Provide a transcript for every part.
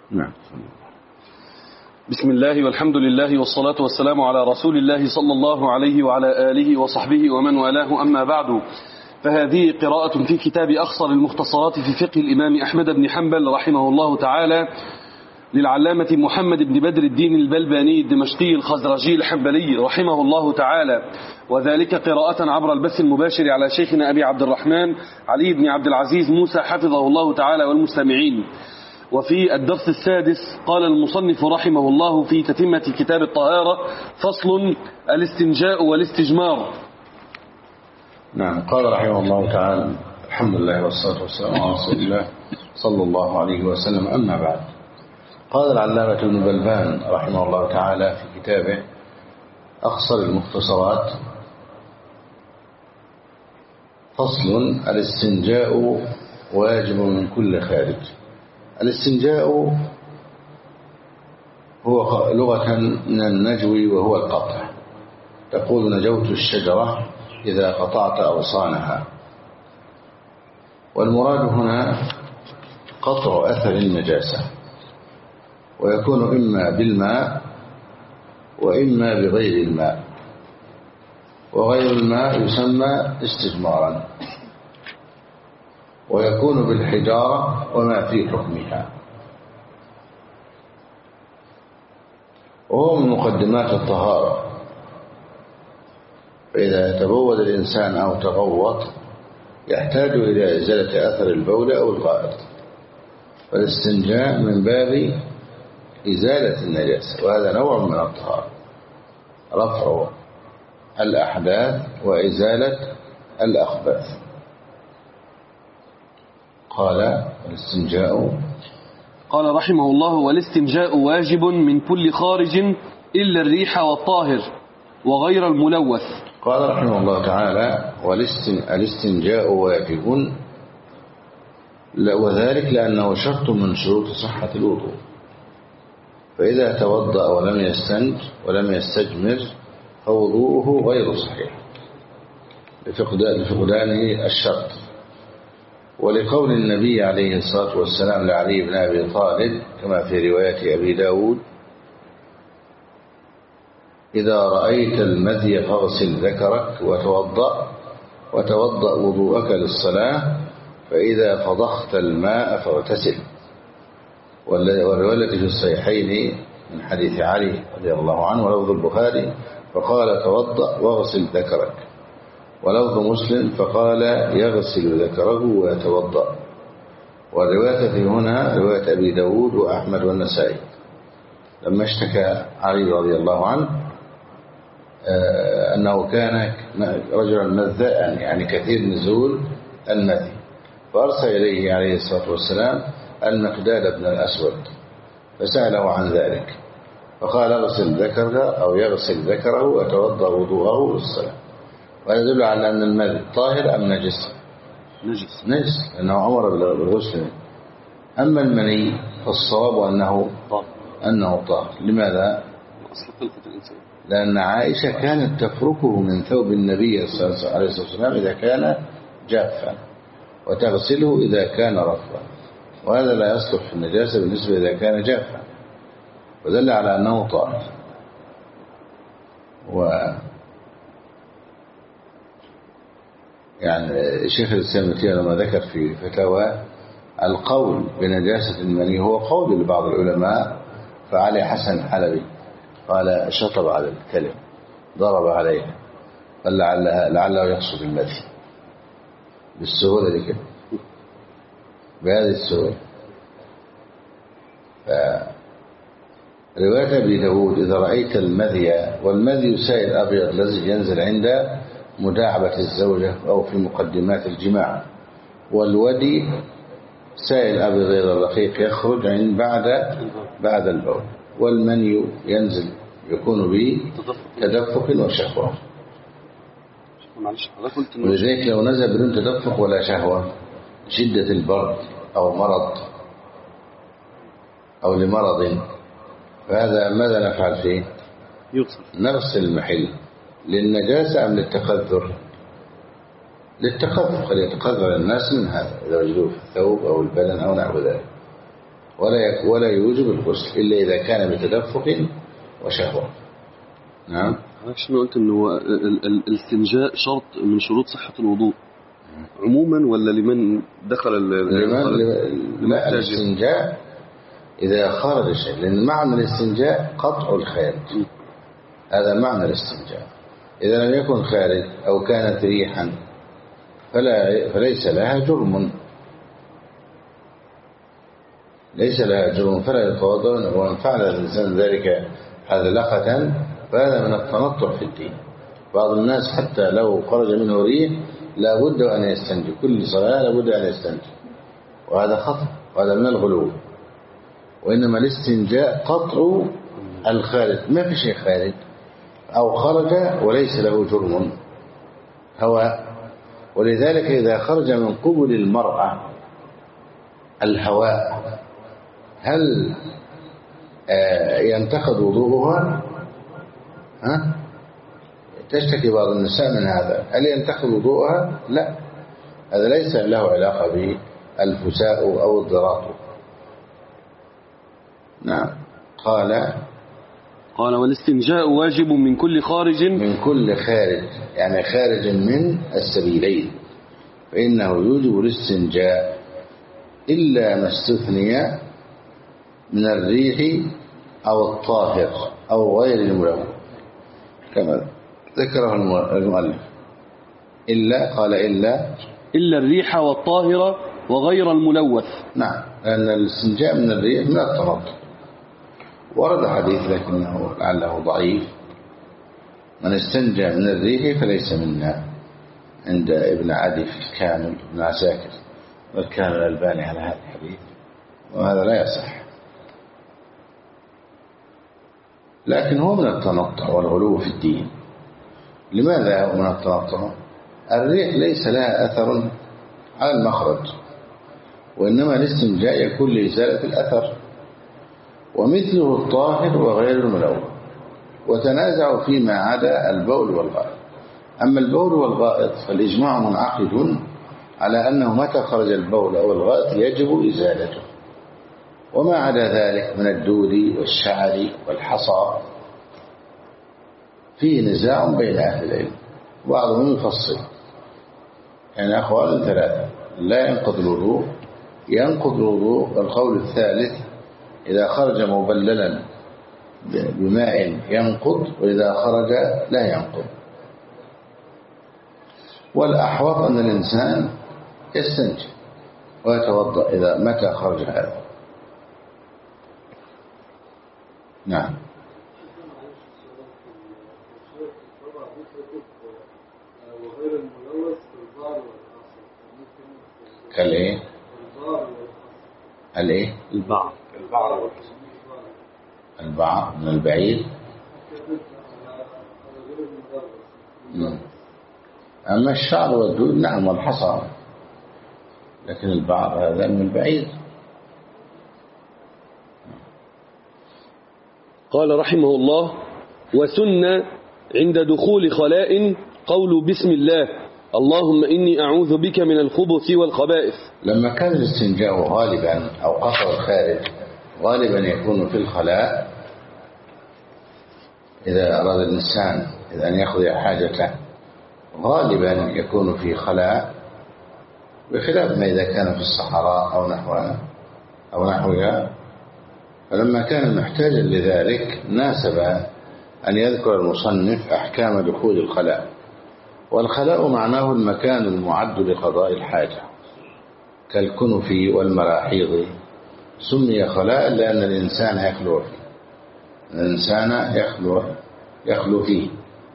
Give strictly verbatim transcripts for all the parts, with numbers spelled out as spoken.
نعم. بسم الله والحمد لله والصلاة والسلام على رسول الله صلى الله عليه وعلى آله وصحبه ومن والاه، أما بعد، فهذه قراءة في كتاب أخصر المختصرات في فقه الإمام أحمد بن حنبل رحمه الله تعالى للعلامة محمد بن بدر الدين البلباني الدمشقي الخزرجي الحنبلي رحمه الله تعالى، وذلك قراءة عبر البث المباشر على شيخنا أبي عبد الرحمن علي بن عبد العزيز موسى حفظه الله تعالى والمستمعين. وفي الدرس السادس قال المصنف رحمه الله في تتمة كتاب الطهارة: فصل: الاستنجاء والاستجمار. نعم. قال رحمه الله تعالى: الحمد لله والصلاة والسلام على رسول الله صلى الله عليه وسلم، أما بعد. قال العلامة ابن بلبان رحمه الله تعالى في كتابه أخصر المختصرات: فصل: الاستنجاء واجب من كل خارج. الاستنجاء هو لغة من النجو، وهو القطع. تقول: نجوت الشجرة إذا قطعت أغصانها. والمراد هنا قطع أثر النجاسة، ويكون إما بالماء وإما بغير الماء، وغير الماء يسمى استجمارا، ويكون بالحجارة وما في حكمها. وهو من مقدمات الطهارة، فإذا تبول الإنسان أو تغوط يحتاج إلى إزالة أثر البول أو الغائط، فالاستنجاء من باب إزالة النجاسة، وهذا نوع من الطهارة: رفع الأحداث وإزالة الأخباث. قال: الاستنجاء، قال رحمه الله: والاستنجاء واجب من كل خارج إلا الريح والطاهر وغير الملوث. قال رحمه الله تعالى: والاستنجاء واجب، وذلك لأنه شرط من شروط صحة الوضوء، فإذا توضأ ولم يستنج ولم يستجمر فوضوءه غير صحيح لفقدانه الشرط. ولقول النبي عليه الصلاة والسلام لعلي بن أبي طالب كما في رواية أبي داود: إذا رأيت المذي فاغسل ذكرك وتوضأ وتوضأ وضوءك للصلاة، فإذا فضخت الماء فاغتسل. والرواية في الصحيحين من حديث علي رضي الله عنه ولفظ البخاري: فقال: توضأ واغسل ذكرك. ولفظ مسلم: فقال: يغسل ذكره ويتوضأ. والرواية في هنا رواية أبي داود وأحمد والنسائي. لما اشتكى علي رضي الله عنه أنه كان رجلا مذاء، يعني كثير نزول المذي، فأرسل إليه عليه الصلاة والسلام المقداد بن الأسود فسأله عن ذلك، فقال: اغسل ذكرك أو يغسل ذكره ويتوضأ وضوءه للصلاة. وهذا يدل على أن المذي طاهر أم نجس؟ نجس نجس، لأنه أمر بالغسل. أما المني فالصواب أنه أنه طاهر. لماذا؟ لأن عائشة كانت تفركه من ثوب النبي صلى الله عليه وسلم إذا كان جافا، وتغسله إذا كان رطبا، وهذا لا يصلح في النجاسة بالنسبة إذا كان جافا، ودل على أنه طاهر. و يعني الشيخ الإسلام لما ذكر في فتاوى القول بنجاسة المني هو قول لبعض العلماء، فعلي حسن حلبي قال: شطب على الكلم، ضرب عليها، قال لعلها لعله يقصد المذي بالسهولة دي كده، بهذه السهولة. فرواية أبي داود: إذا رأيت المذي، والمذي سائل أبيض الذي ينزل عند مداعبة الزوجة أو في مقدمات الجماع، والودي سائل أبيض غير الرقيق يخرج عند بعد بعد البول، والمني ينزل يكون بتدفق وشهوة. ولذلك لو نزل بدون تدفق ولا شهوة، شدة البرد أو مرض أو لمرض، فهذا ماذا نفعل فيه؟ نغسل المحل للنجاسة أم للتقذر؟ للتقذر، قد يتقذر الناس من هذا إذا وجدوه في الثوب أو البدن أو نحو ذلك. ولا ولا يوجب الغسل إلا إذا كان بتدفق وشهوة. نعم. عشان قلت إنه الاستنجاء شرط من شروط صحة الوضوء عموما ولا لمن دخل لمن لا الاستنجاء إذا خرج شيء، لأن معنى الاستنجاء قطع الخارج، هذا معنى الاستنجاء. إذا لم يكن خارج أو كانت ريحا فلا فليس لها جرم، ليس لها جرم فلا يتوضأ. وإن فعل الإنسان ذلك حذلقة فهذا من التنطع في الدين. بعض الناس حتى لو خرج منه ريح لا بد أن يستنجي، كل صلاة لا بد أن يستنجي، وهذا خطأ، وهذا من الغلو. وإنما الاستنجاء قطع الخارج، ما في شيء خارج أو خرج وليس له جرم هواء. ولذلك إذا خرج من قبل المرأة الهواء هل ينتقض وضوءها؟ ها؟ تشتكي بعض النساء من هذا، هل ينتقض وضوءها؟ لا، هذا ليس له علاقة بالفساء أو الضراط. نعم. قال قال والاستنجاء واجب من كل خارج، من كل خارج يعني خارج من السبيلين، فإنه يوجب الاستنجاء إلا ما استثني من الريح أو الطاهر أو غير الملون كما ذكره المؤلف. إلا قال إلا إلا الريح والطاهر وغير الملوث. نعم، لأن الاستنجاء من الريح من التنطع. ورد حديث لكنه لعله ضعيف: من استنجى من الريح فليس منا، عند ابن عدي في الكامل ابن عساكر، والكامل الألباني على هذا الحديث، وهذا لا يصح. لكن هو من التنطع والغلو في الدين. لماذا هو من التنطع؟ الريح ليس لها أثر على المخرج، وإنما الاستنجاء يكون لإزالة الأثر، ومثله الطاهر وغير الملون. وتنازعوا فيما عدا البول والغائط. أما البول والغائط فالإجماع منعقد على أنه متى خرج البول أو الغائط يجب إزالته، وما عدا ذلك من الدود والشعر والحصى فيه نزاع بين أهل العلم، بعضهم يفصل، يعني أقوال ثلاثة: لا ينقض الوضوء، ينقض الوضوء، القول الثالث إذا خرج مبللا بماء ينقض، وإذا خرج لا ينقض. والأحوط أن الإنسان يستنجي ويتوضأ إذا متى خرج هذا. نعم. كالإيه؟ الإيه؟ البعض البعض من البعيد. أما الشعر والدود نعم والحصى، لكن البعض هذا من البعيد. قال رحمه الله: وسن عند دخول خلاء قول بسم الله اللهم إني أعوذ بك من الخبث والخبائث. لما كان الاستنجاء غالبا أو قطع الخارج غالبا يكون في الخلاء، إذا أراد الإنسان إذا أن يقضي حاجته غالبا يكون في خلاء، بخلاف ما إذا كان في الصحراء أو نحوها أو نحوها. فلما كان محتاجا لذلك ناسب أن يذكر المصنف أحكام دخول الخلاء. والخلاء معناه المكان المعد لقضاء الحاجة كالكنف والمراحيض، سمي خلاء لأن الإنسان يخلو فيه، الإنسان يخلو يخلو فيه.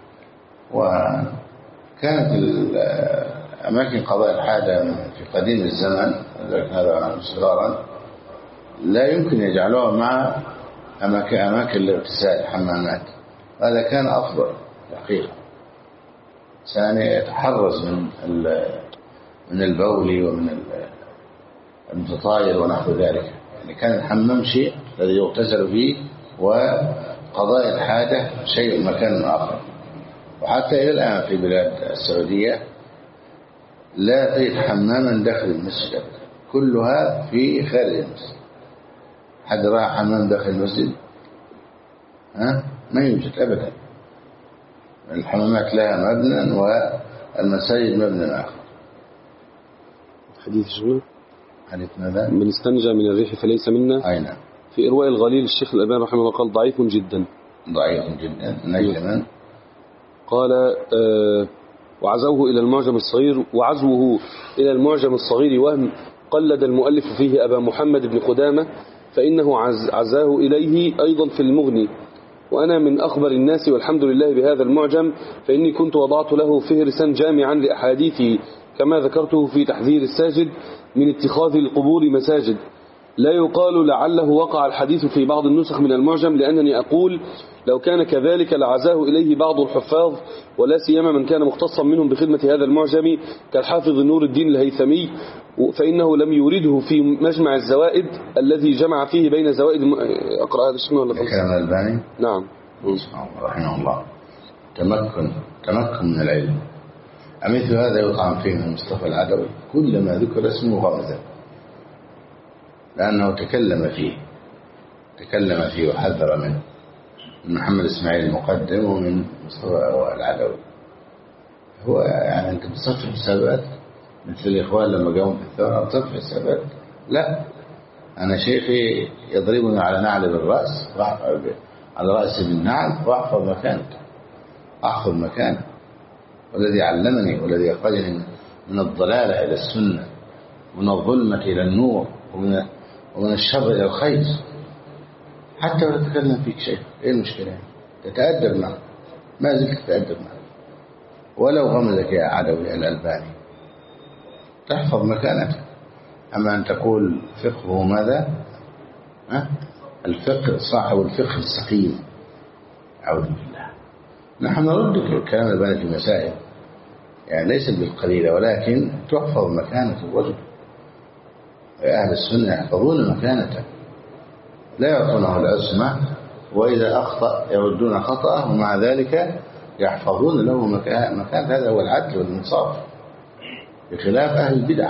وكانت أماكن قضاء الحاجة في قديم الزمن هذا صغارا لا يمكن يجعلوها مع أماكن أماكن الاغتسال حمامات، هذا كان أفضل حقيقة. ثاني يتحرز من من البول ومن المتطاير ونحو ذلك، يعني كان الحمام شيء الذي يغتسل فيه، وقضاء الحاجة شيء مكان آخر. وحتى إلى الآن في بلاد السعودية لا تجد حماما داخل المسجد، كلها في خارج المسجد، حد رأى حمام داخل المسجد؟ ها؟ ما يوجد أبدا. الحمامات لها مبنى والمساجد مبنى آخر. حديث شنو؟ حديث ماذا؟ من استنجى من الريح فليس منا. أي نعم. في إرواء الغليل الشيخ الألباني رحمه الله قال ضعيف جدا. ضعيف جدا. نجما. قال آه وعزوه إلى المعجم الصغير وعزوه إلى المعجم الصغير وهم قلد المؤلف فيه أبا محمد بن قدامة فإنه عز عزاه إليه أيضا في المغني. وأنا من أخبر الناس والحمد لله بهذا المعجم فإني كنت وضعت له فهرسا جامعا لأحاديثه كما ذكرته في تحذير الساجد من اتخاذ القبور مساجد. لا يقال لعله وقع الحديث في بعض النسخ من المعجم لأنني أقول لو كان كذلك لعزاه إليه بعض الحفاظ ولا سيما من كان مختصا منهم بخدمة هذا المعجم كالحافظ نور الدين الهيثمي فإنه لم يورده في مجمع الزوائد الذي جمع فيه بين زوائد الم... أقرأ هذا الشيء ولا كلام الألباني؟ نعم رحمه الله. تمكن تمكن من العلم. أمثل هذا يطعن فيه من مصطفى العدوي كلما ذكر اسمه غمزة لأنه تكلم فيه تكلم فيه وحذر منه من محمد إسماعيل المقدم ومن مصطفى العدوي. هو يعني أنت بتصفي حسابات مثل الإخوان لما قاموا في الثورة بتصفي حسابات؟ لا، أنا شيخي يضربني على نعل بالرأس على رأسي بالنعل وأحفظ مكانته أحفظ مكانه. والذي علمني والذي أخرجني من الضلالة إلى السنة ومن الظلمة إلى النور ومن ومن الشر إلى الخير حتى ولا تتكلم فيك شيء. إيه المشكلة؟ تتأدب معه. ما زلت تتأدب معه ولو غمزك يا عدوي الألباني تحفظ مكانتك. أما أن تقول فقهه ماذا؟ ها؟ الفقه صاحب الفقه السقيم. أعوذ بالله. نحن نرد كلام الألباني في مسائل يعني ليس بالقليلة ولكن تحفظ مكانة الرجل. أهل السنة يحفظون مكانته لا يعطونه العصمة وإذا أخطأ يردون خطأه ومع ذلك يحفظون له مكان. مكان هذا هو العدل والإنصاف بخلاف أهل البدع.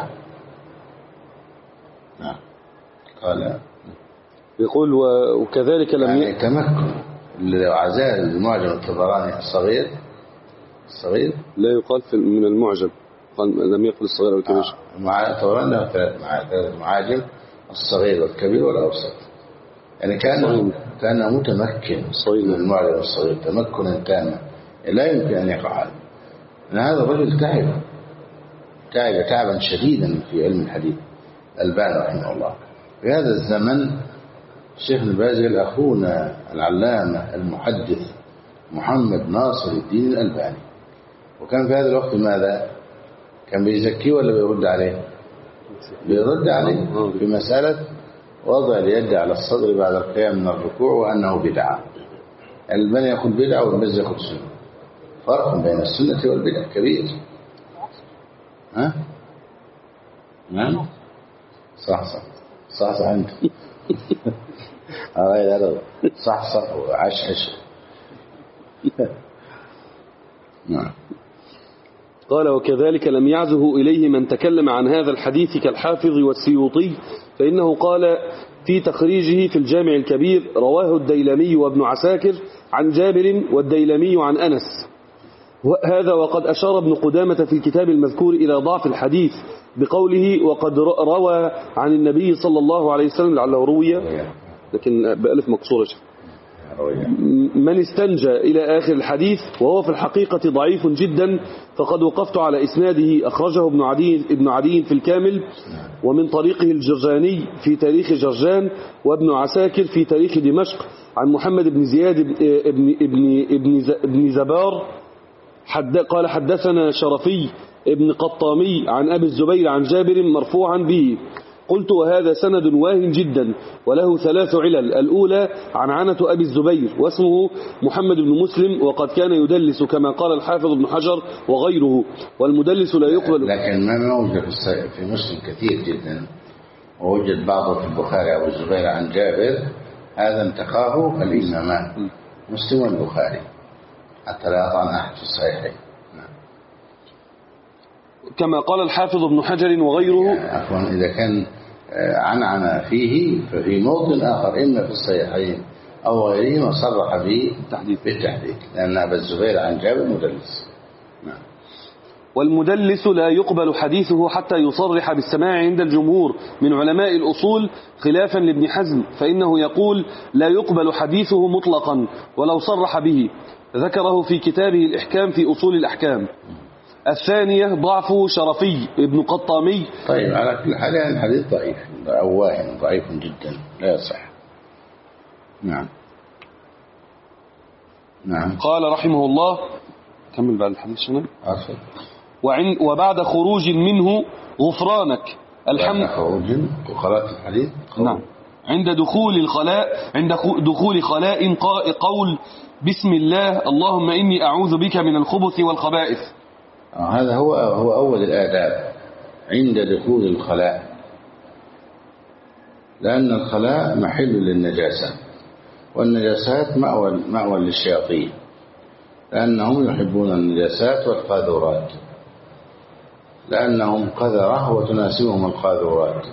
نعم. قال يقول وكذلك لم يعني تمكن اللي عزاه المعجم الطبراني الصغير الصغير لا يقال من المعجم قال لم يقل الصغير والكبير. آه. مع الطبراني له ثلاث ثلاث معاجم الصغير والكبير والأوسط يعني كان كان متمكن من المعجم الصغير تمكنا تاما لا يمكن أن يقع هذا. هذا الرجل تعب تعب تعبا شديدا في علم الحديث الألباني رحمه الله. في هذا الزمن الشيخ البازل أخونا العلامة المحدث محمد ناصر الدين الألباني وكان في هذا الوقت ماذا؟ كان بيزكيه ولا بيرد عليه؟ بيرد عليه في مسألة وضع اليد على الصدر بعد القيام من الركوع وأنه بدعة. الألباني يقول بدعة والباز يقول سنة. فرق بين السنة والبدع كبير. ها؟ نعم صح صح صح صح أنت صح صح وعش عش. نعم. قال وكذلك لم يعزه إليه من تكلم عن هذا الحديث كالحافظ والسيوطي فإنه قال في تخريجه في الجامع الكبير رواه الديلمي وابن عساكر عن جابر والديلمي عن أنس. هذا وقد أشار ابن قدامة في الكتاب المذكور إلى ضعف الحديث بقوله وقد روى عن النبي صلى الله عليه وسلم لعله روي لكن بألف مقصورة من استنجى إلى آخر الحديث وهو في الحقيقة ضعيف جدا فقد وقفت على إسناده أخرجه ابن عدي, ابن عدي في الكامل ومن طريقه الجرجاني في تاريخ جرجان وابن عساكر في تاريخ دمشق عن محمد بن زياد ابن, ابن, ابن, ابن زبار حد قال حدثنا شرفي ابن قطامي عن أبي الزبير عن جابر مرفوعا به. قلت وهذا سند واهن جدا وله ثلاث علل. الأولى عن عنة أبي الزبير واسمه محمد بن مسلم وقد كان يدلس كما قال الحافظ ابن حجر وغيره والمدلس لا يقبل. لكن ما موجود في مسلم كثير جدا ووجد بعضه في البخاري أبو الزبير عن جابر هذا انتقاه الإمامان مسلم والبخاري حتى لا يطعن أحد في الصحيحين. كما قال الحافظ ابن حجر وغيره يعني عفوا إذا كان عنعن فيه ففي موطن آخر إما في الصحيحين أو غيرهما صرح به بالتحديد، لأن أبا الزبير عن جابر مدلس. نعم. والمدلس لا يقبل حديثه حتى يصرح بالسماع عند الجمهور من علماء الأصول، خلافا لابن حزم فإنه يقول لا يقبل حديثه مطلقا ولو صرح به، ذكره في كتابه الإحكام في أصول الأحكام. الثانية ضعف شرفي ابن قطامي. طيب على كل حال يعني الحديث ضعيف أو واهم ضعيف جدا لا يصح. نعم. نعم. قال رحمه الله، كمل بعد الحديث شنو؟ أصل. وعن وبعد خروج منه غفرانك الحمد. خروج وقرأت الحديث. نعم. عند دخول الخلاء عند دخول خلاء قول بسم الله اللهم إني أعوذ بك من الخبث والخبائث. هذا هو هو أول الآداب عند دخول الخلاء، لأن الخلاء محل للنجاسة، والنجاسات مأوى مأوى للشياطين، لأنهم يحبون النجاسات والقاذورات، لأنهم قذرة وتناسبهم القاذورات،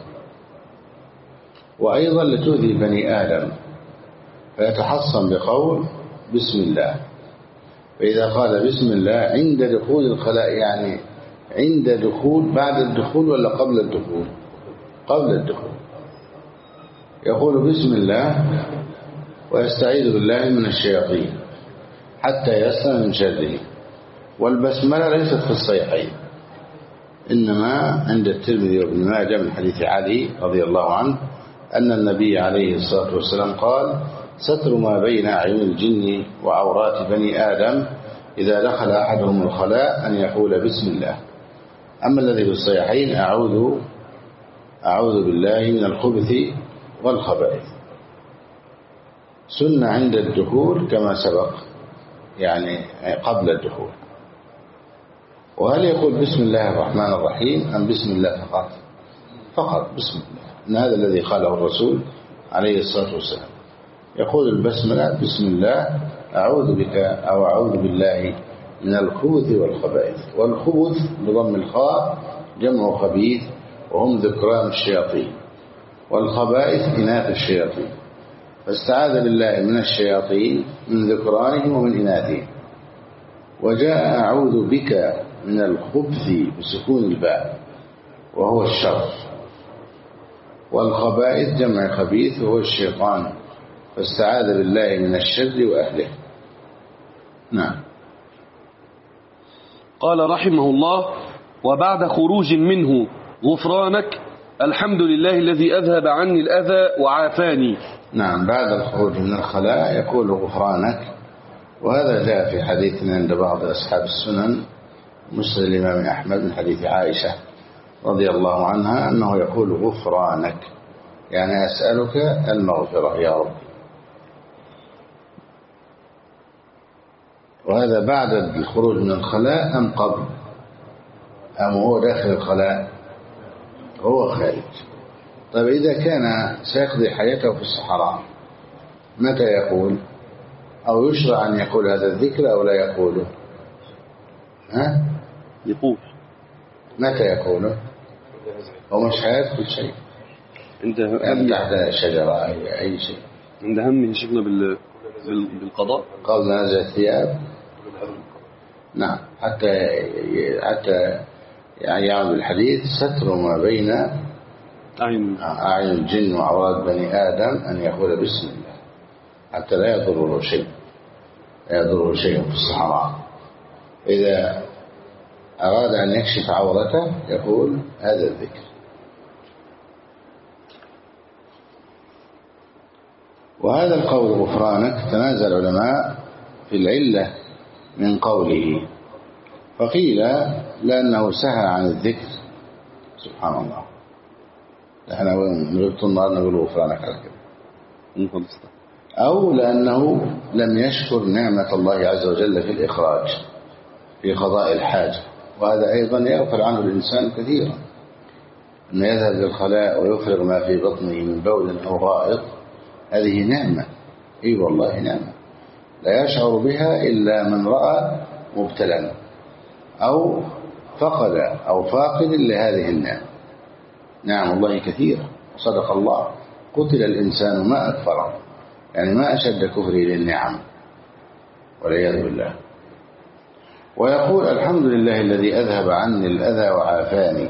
وأيضا لتؤذي بني آدم، فيتحصن بقول بسم الله. فإذا قال بسم الله عند دخول الخلاء، يعني عند دخول بعد الدخول ولا قبل الدخول؟ قبل الدخول يقول بسم الله ويستعيذ بالله من الشياطين حتى يسلم من شره. والبسملة ليست في الصحيحين، إنما عند الترمذي وابن ماجه من حديث علي رضي الله عنه أن النبي عليه الصلاة والسلام قال ستر ما بين أعين الجن وعورات بني آدم إذا دخل أحدهم الخلاء أن يقول بسم الله. أما الذي في الصحيحين أعوذ أعوذ بالله من الخبث والخبائث، سنة عند الدخول كما سبق، يعني قبل الدخول. وهل يقول بسم الله الرحمن الرحيم أم بسم الله فقط؟ فقط بسم الله، إن هذا الذي قاله الرسول عليه الصلاة والسلام. يقول البسملة بسم الله أعوذ بك أو أعوذ بالله من الخبث والخبائث. والخبث بضم الخاء جمع خبيث وهم ذكران الشياطين، والخبائث إناث الشياطين، فاستعاذ بالله من الشياطين من ذكرانهم ومن إناثهم. وجاء أعوذ بك من الخبث بسكون الباء وهو الشر، والخبائث جمع خبيث وهو الشيطان، فاستعاذ بالله من الشر وأهله. نعم. قال رحمه الله وبعد خروج منه غفرانك الحمد لله الذي أذهب عني الأذى وعافاني. نعم، بعد الخروج من الخلاء يقول غفرانك، وهذا جاء في حديث عند بعض أصحاب السنن مسند الإمام أحمد من حديث عائشة رضي الله عنها أنه يقول غفرانك، يعني أسألك المغفرة يا رب. وهذا بعد الخروج من الخلاء أم قبل؟ أم هو داخل الخلاء؟ هو خارج. طيب إذا كان سيقضي حياته في الصحراء متى يقول؟ أو يشرع أن يقول هذا الذكر أو لا يقوله؟ ها؟ يقول. متى يقوله؟ هو مش حياته شيء، عند تحت شجرة أي أي شيء، عند همه شغله بال بالقضاء قبل نزع الثياب. نعم، حتى حتى يعني يعمل الحديث ستر ما بين أعين أعين الجن وعورات بني آدم أن يقول بسم الله حتى لا يضره شيء لا يضره شيء في الصحراء. إذا أراد أن يكشف عورته يقول هذا الذكر. وهذا القول غفرانك تنازل العلماء في العلة من قوله، فقيل لأنه سهى عن الذكر. سبحان الله، نحن نريد النار نقول غفرانك على كده، أو لأنه لم يشكر نعمة الله عز وجل في الإخراج في قضاء الحاجة، وهذا أيضا يغفل عنه الإنسان كثيرا، أن يذهب للخلاء ويفرغ ما في بطنه من بول أو غائط، هذه نعمة، أي والله نعمة لا يشعر بها إلا من رأى مبتلا أو فقد أو فاقد لهذه النعمة. نعم الله كثيرة، وصدق الله. قتل الإنسان ما أكفره، يعني ما أشد كفره للنعم والعياذ بالله. ويقول الحمد لله الذي أذهب عني الأذى وعافاني.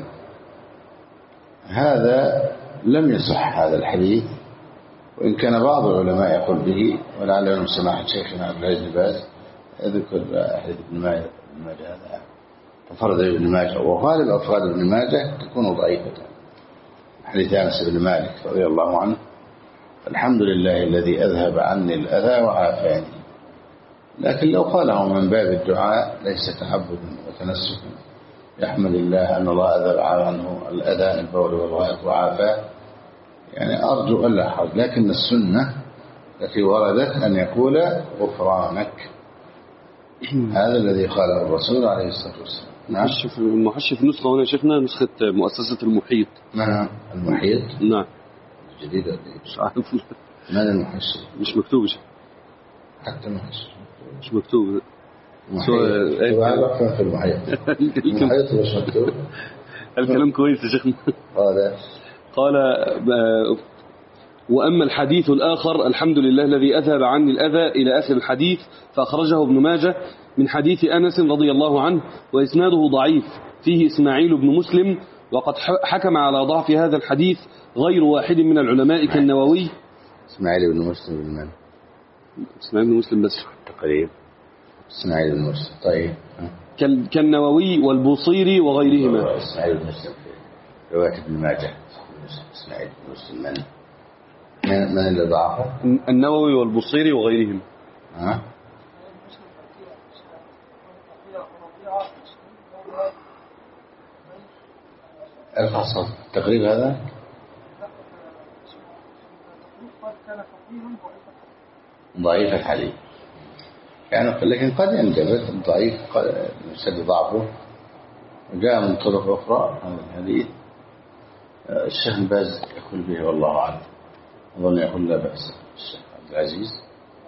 هذا لم يصح هذا الحديث، وإن كان بعض العلماء يقول به، ولعل من سماحة شيخنا عبد العزيز بن باز يذكر حديث ابن ماجه هذا تفرد ابن ماجه، وغالب أفراد ابن ماجه تكون ضعيفة. حديث أنس بن مالك رضي الله عنه: الحمد لله الذي أذهب عني الأذى وعافاني. لكن لو قاله من باب الدعاء ليس تعبد وتنسك، يحمد الله أن الله أذهب عنه الأذى البول والغائط وعافاه، يعني أرجو ألا حرج. لكن السنة التي وردت أن يقول غفرانك، هذا الذي قاله الرسول عليه الصلاة والسلام. نعم. المحشي في نسخة هنا شيخنا نسخة مؤسسة المحيط. نعم المحيط. نعم جديدة. مش عارف من المحشي؟ مش مكتوب شيء. حتى المحشي مش مكتوب. سؤال في المحيط. المحيط مش مكتوب. الكلام كويس يا شيخنا. هذا قال: وأما الحديث الآخر: الحمد لله الذي أذهب عني الأذى إلى آخر الحديث، فأخرجه ابن ماجه من حديث أنس رضي الله عنه، وإسناده ضعيف، فيه إسماعيل بن مسلم، وقد حكم على ضعف هذا الحديث غير واحد من العلماء كالنووي. إسماعيل بن مسلم بن من؟ إسماعيل بن مسلم بس تقريب. إسماعيل بن مسلم. طيب. كالنووي والبوصيري وغيرهما. إسماعيل بن مسلم في رواية ابن ماجه. إسماعيل بن مسلم من من, من اللي ضعفه؟ النووي والبوصيري وغيرهم. ها؟ الفصل تقريب هذا ضعيف الحديث يعني، لكن قد يندرج الضعيف يشد ضعفه. وجاء من طرق أخرى هذا الحديث الشيخ باز يقول به والله أعلم، أظن يقول لا بأس. الشيخ عبد العزيز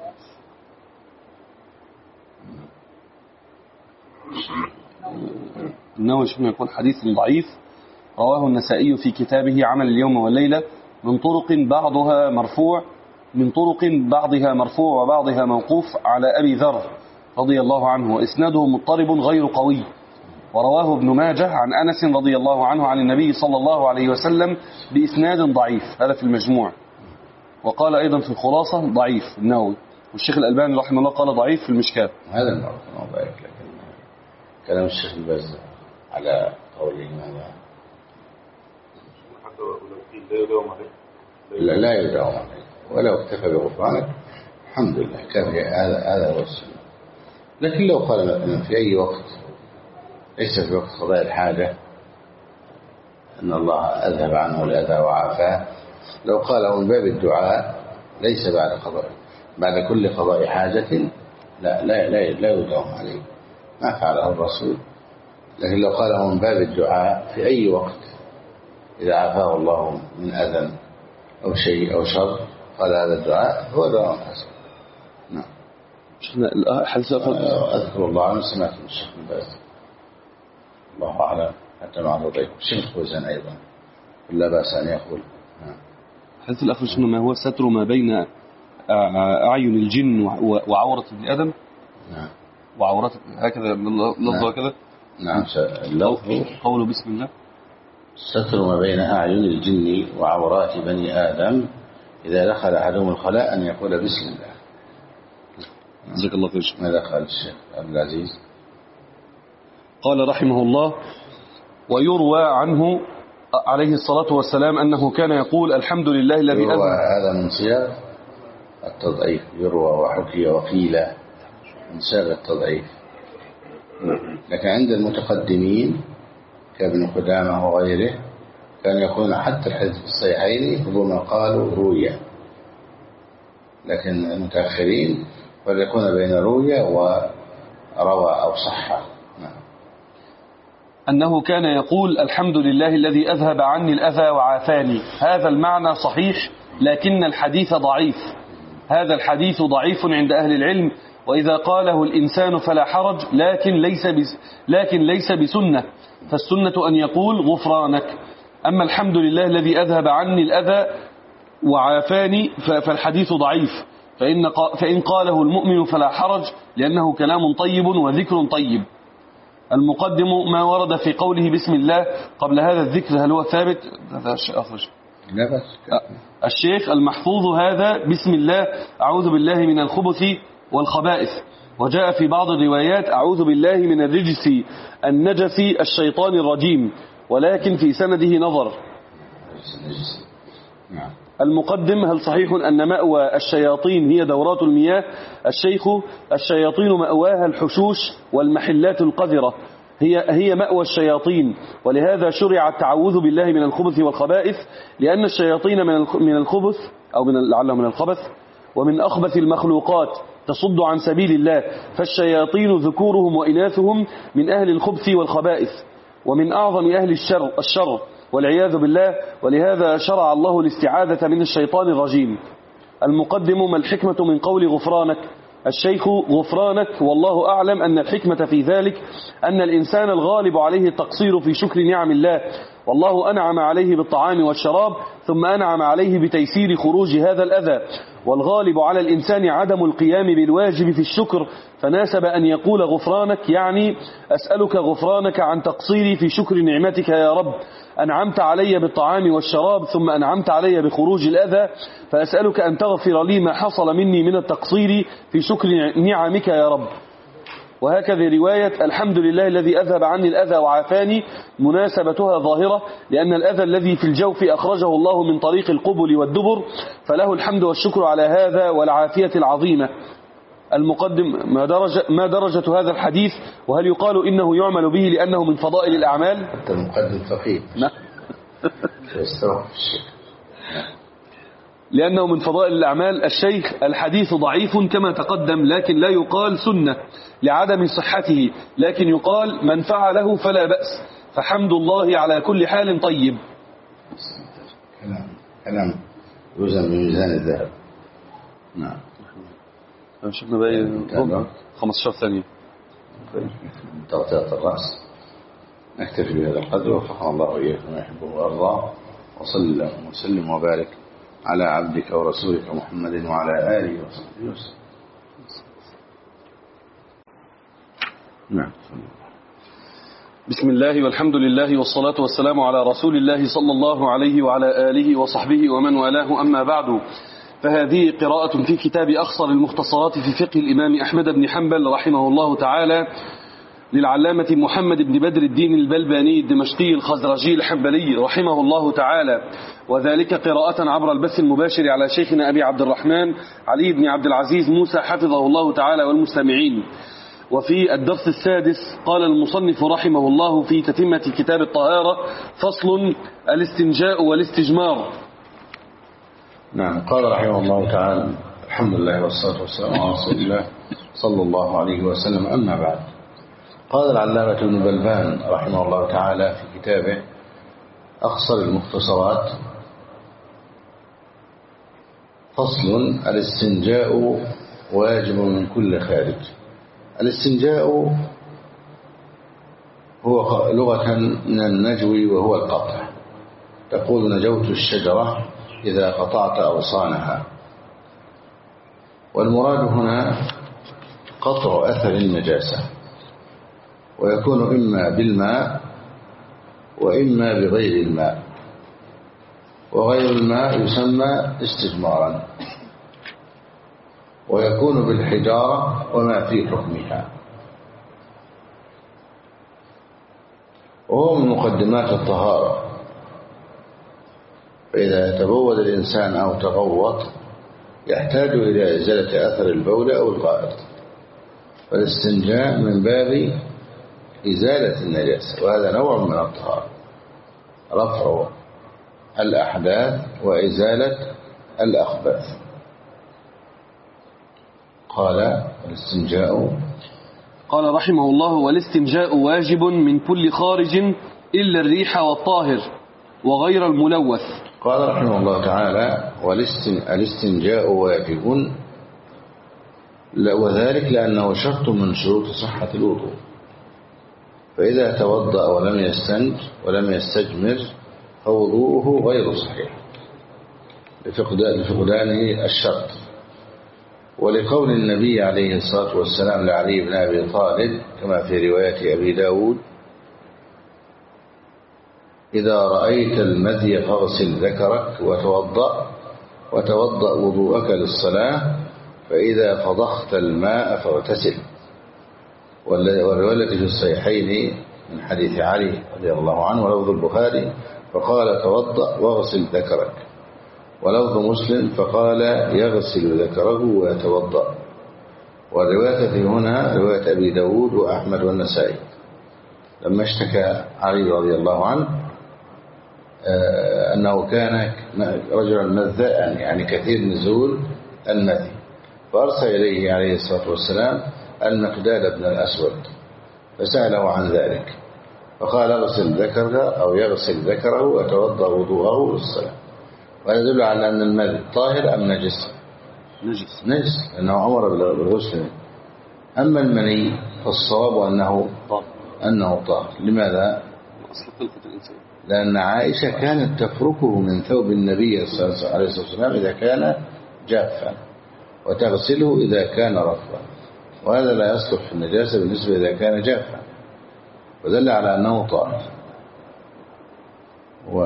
النووي شنو يقول حديث ضعيف رواه النسائي في كتابه عمل اليوم والليلة من طرق بعضها مرفوع من طرق بعضها مرفوع وبعضها موقوف على أبي ذر رضي الله عنه، وإسناده مضطرب غير قوي. ورواه ابن ماجه عن أنس رضي الله عنه عن النبي صلى الله عليه وسلم بإسناد ضعيف، هذا في المجموع. وقال أيضا في الخلاصة ضعيف النووي، والشيخ الألباني رحمه الله قال ضعيف في المشكاة. هذا المعروف أنه ضعيف، لكن كلام الشيخ الباز على قوله ماذا؟ لا لا يداوم عليه، ولو اكتفى بغفرانك الحمد لله كافي. هذا هذا هو السنة. لكن لو قال مثلا في أي وقت ليس في وقت قضاء الحاجة أن الله أذهب عنه الأذى وعافاه، لو قاله من باب الدعاء ليس بعد قضاء بعد كل قضاء حاجة، لا لا لا, لا يداوم عليه، ما فعله الرسول. لكن لو قاله من باب الدعاء في أي وقت إذا عافاه الله من أذى أو شيء أو شر، قال هذا الدعاء هو دعاء حسن. نعم. أذكر الله عنه سمعت من الشيخ بن باز الله أعلم حتى مع الضيف الشيخ خوزان أيضا لا بأس أن يقول. حديث الأخر شنو ما هو ستر ما بين أعين الجن وعورة ابن آدم. نعم. وعورة هكذا لفظه هكذا. نعم. قوله بسم الله. ستر ما بين أعين الجن وعورات بني آدم إذا دخل أحدهم الخلاء أن يقول بسم الله. جزاك الله خير. ماذا قال الشيخ عبد العزيز؟ قال رحمه الله: ويروى عنه عليه الصلاة والسلام أنه كان يقول الحمد لله الذي يروى هذا من صيغ التضعيف، يروى وحكي وقيل من صيغ التضعيف. لكن عند المتقدمين كابن قدامة وغيره كان يكون حتى الحديث الصحيحين ربما قالوا روية، لكن المتأخرين فليكون بين روية وروى أو صحة. أنه كان يقول الحمد لله الذي أذهب عني الأذى وعافاني. هذا المعنى صحيح، لكن الحديث ضعيف. هذا الحديث ضعيف عند أهل العلم، وإذا قاله الإنسان فلا حرج، لكن ليس بس لكن ليس بسنة. فالسنة أن يقول غفرانك. أما الحمد لله الذي أذهب عني الأذى وعافاني فالحديث ضعيف، فإن, فإن قاله المؤمن فلا حرج لأنه كلام طيب وذكر طيب. المقدم ما ورد في قوله بسم الله قبل هذا الذكر هل هو ثابت؟ هذا أخرج لا بس الشيخ المحفوظ هذا بسم الله أعوذ بالله من الخبث والخبائث، وجاء في بعض الروايات أعوذ بالله من الرجس النجس الشيطان الرجيم، ولكن في سنده نظر. المقدم هل صحيح أن مأوى الشياطين هي دورات المياه؟ الشيخ الشياطين مأواها الحشوش والمحلات القذرة، هي هي مأوى الشياطين، ولهذا شرع التعوذ بالله من الخبث والخبائث، لأن الشياطين من الخبث أو من لعله من الخبث ومن أخبث المخلوقات تصد عن سبيل الله، فالشياطين ذكورهم وإناثهم من أهل الخبث والخبائث ومن أعظم أهل الشر, الشر والعياذ بالله، ولهذا شرع الله الاستعاذة من الشيطان الرجيم. المقدم ما الحكمة من قول غفرانك؟ الشيخ غفرانك والله أعلم أن الحكمة في ذلك أن الإنسان الغالب عليه التقصير في شكر نعم الله، والله أنعم عليه بالطعام والشراب ثم أنعم عليه بتيسير خروج هذا الأذى، والغالب على الإنسان عدم القيام بالواجب في الشكر، فناسب أن يقول غفرانك يعني أسألك غفرانك عن تقصيري في شكر نعمتك يا رب، أنعمت علي بالطعام والشراب ثم أنعمت علي بخروج الأذى، فأسألك أن تغفر لي ما حصل مني من التقصير في شكر نعمك يا رب. وهكذا رواية الحمد لله الذي أذهب عني الأذى وعافاني مناسبتها ظاهرة، لأن الأذى الذي في الجوف أخرجه الله من طريق القبل والدبر، فله الحمد والشكر على هذا والعافية العظيمة. المقدم ما درجة, ما درجة هذا الحديث، وهل يقال إنه يعمل به لأنه من فضائل الأعمال؟ أنت المقدم فقيه. نعم. لأنه من فضائل الأعمال. الشيخ الحديث ضعيف كما تقدم، لكن لا يقال سنة لعدم صحته، لكن يقال من فعله فلا بأس، فحمد الله على كل حال طيب. كلام كلام يوزن بميزان الذهب. نعم. شفنا بقى خمسة عشر ثانية. تغطية الرأس. نكتفي بهذا القدر وفقنا الله وإياكم ويحبه وأرضاه، وصلى الله وسلم وبارك على عبدك ورسولك محمد وعلى آله وصحبه وسلم. نعم. بسم الله والحمد لله والصلاة والسلام على رسول الله صلى الله عليه وعلى آله وصحبه ومن والاه، أما بعد، فهذه قراءة في كتاب أخصر المختصرات في فقه الإمام أحمد بن حنبل رحمه الله تعالى للعلامة محمد بن بدر الدين البلباني الدمشقي الخزرجي الحنبلي رحمه الله تعالى، وذلك قراءة عبر البث المباشر على شيخنا أبي عبد الرحمن علي بن عبد العزيز موسى حفظه الله تعالى والمستمعين. وفي الدرس السادس قال المصنف رحمه الله في تتمة كتاب الطهارة: فصل الاستنجاء والاستجمار. نعم. قال رحمه الله تعالى: الحمد لله والصلاة والسلام على رسول الله صلى الله عليه وسلم، أما بعد. قال العلامة ابن بلبان رحمه الله تعالى في كتابه أخصر المختصرات: فصل الاستنجاء واجب من كل خارج. الاستنجاء هو لغة من النجو وهو القطع، تقول نجوت الشجرة إذا قطعت أغصانها، والمراد هنا قطع أثر النجاسة، ويكون إما بالماء وإما بغير الماء، وغير الماء يسمى استجمارا، ويكون بالحجارة وما في حكمها، وهو من مقدمات الطهارة. فإذا تبول الإنسان أو تغوط يحتاج إلى إزالة أثر البول أو الغائط، فالاستنجاء من باب إزالة النجاسة، وهذا نوع من الطهارة، رفع الأحداث وإزالة الأخباث. قال الاستنجاء، قال رحمه الله: والاستنجاء واجب من كل خارج إلا الريح والطاهر وغير الملوث. قال رحمه الله تعالى: والاستنجاء واجب، وذلك لأنه شرط من شروط صحة الوضوء، فإذا توضأ ولم يستنج ولم يستجمر فوضوءه غير صحيح لفقدانه الشرط. ولقول النبي عليه الصلاة والسلام لعلي بن أبي طالب كما في رواية أبي داود: إذا رأيت المذي فاغسل ذكرك وتوضأ وتوضأ وضوءك للصلاة، فإذا فضخت الماء فاغتسل. والرواية في الصحيحين من حديث علي رضي الله عنه ولفظ البخاري فقال: توضأ واغسل ذكرك. ولفظ مسلم فقال: يغسل ذكره ويتوضأ. والرواية في هنا رواية أبي داود وأحمد والنسائي. لما اشتكى علي رضي الله عنه أنه كان رجلا مذاء، يعني كثير نزول المذي، فأرسل إليه عليه الصلاة والسلام المقداد بن الأسود فسأله عن ذلك، فقال: اغسل ذكرك أو يغسل ذكره ويتوضأ وضوءه للصلاة. وهذا يدل على أن المذي طاهر أم نجس؟ نجس نجس، لأنه أمر بالغسل. أما المني فالصواب أنه أنه طاهر. لماذا؟ لأن عائشة كانت تفركه من ثوب النبي صلى الله عليه وسلم إذا كان جافا، وتغسله إذا كان رطبا، وهذا لا يصلح في النجاسة بالنسبة إذا كان جافا، ودل على أنه طاهر. و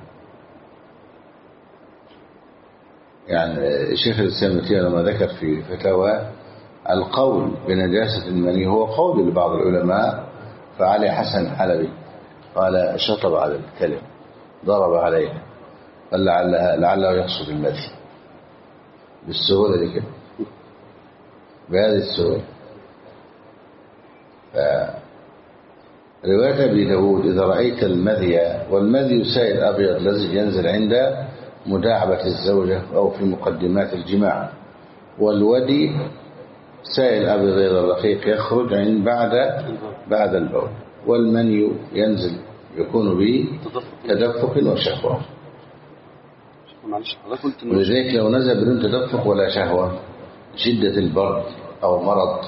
يعني الشيخ الإسلام ابن تيمية لما ذكر في فتاوى القول بنجاسة المني هو قول لبعض العلماء، فعلي حسن الحلبي قال: شطب على الكلم، ضرب عليها، قال لعلها لعله يقصد المذي بالسهولة دي كده، بهذه السهولة. رواية أبي داود: إذا رأيت المذي، والمذي سائل أبيض الذي ينزل عند مداعبة الزوجة أو في مقدمات الجماع، والودي سائل أبيض غير الرقيق يخرج عند بعد بعد البول، والمني ينزل يكون بتدفق وشهوة. ولذلك لو نزل بدون تدفق ولا شهوة، شدة البرد أو مرض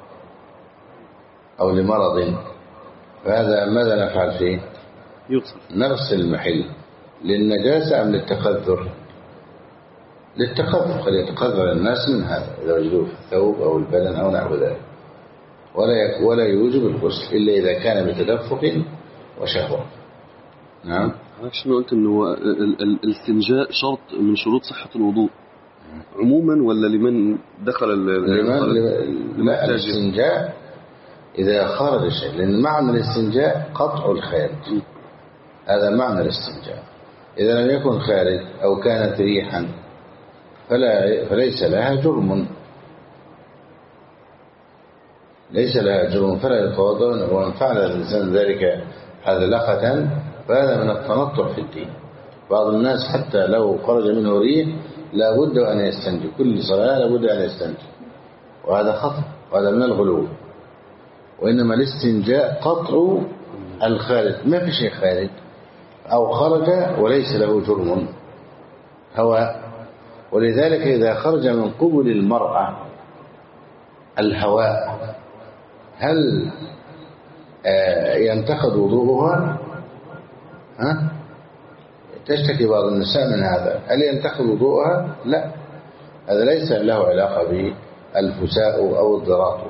أو لمرض، فهذا ماذا نفعل فيه؟ نغسل المحل للنجاسة أم للتقذر؟ للتقذر، قد يتقذر الناس من هذا إذا وجدوه في الثوب أو البدن أو نحو ذلك، ولا ولا يوجب الغسل إلا إذا كان بتدفق وشهوة. نعم. شنو قلت إنه الاستنجاء شرط من شروط صحة الوضوء عموما، ولا لمن دخل لمن لا الاستنجاء إذا خرج شيء، لأن معنى الاستنجاء قطع الخارج، هذا معنى الاستنجاء. إذا لم يكن خارج أو كانت ريحا فلا فليس لها جرم، ليس لها جرم فلا يتوضأ. ومن فعل الإنسان ذلك حذلقة فهذا من التنطع في الدين. بعض الناس حتى لو خرج منه ريح لا بد أن يستنجي، كل صلاة لا بد أن يستنجي، وهذا خطأ، وهذا من الغلو. وإنما الاستنجاء قطع الخارج، ما في شيء خارج أو خرج وليس له جرم هواء. ولذلك إذا خرج من قبل المرأة الهواء هل ينتقد وضوءها؟ ها؟ تشتكي بعض النساء من هذا، هل ينتقد وضوءها؟ لا، هذا ليس له علاقة بالفساء أو الضراط.